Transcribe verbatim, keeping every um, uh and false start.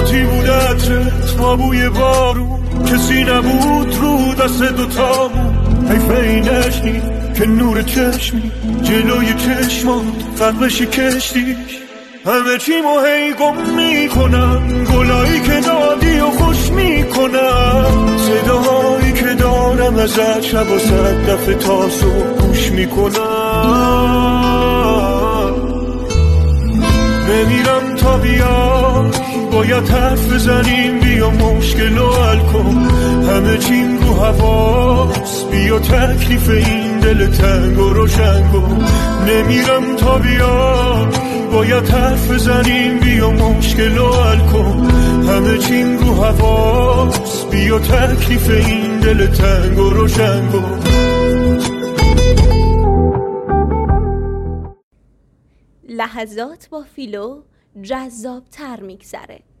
ذاتی بود عطرت ما بوی بارون، کسی نبود رو دست دوتامون. حیفه اینش نی که نور چشمی جلوی چشمات فرقشی کشتیش. همه چی مو هی گم میکنم، گلایی که دادی و خوش میکنم، صداهایی که دارم ازت شب و صد دفعه تا صبح گوش میکنم. نمیرم تا بیای، باید حرف بزنیم، بیا مشکل رو حل کن. همه چیم رو حواس، بیا تکلیف این دل تنگ و روشن کن. نمیرم تا بیای، باید حرف بزنیم، بیا مشکل رو حل کن. همه چیم رو حواس، بیا تکلیف این دل تنگ و روشن کن. لحظات با فیلو جذاب تر میگذره.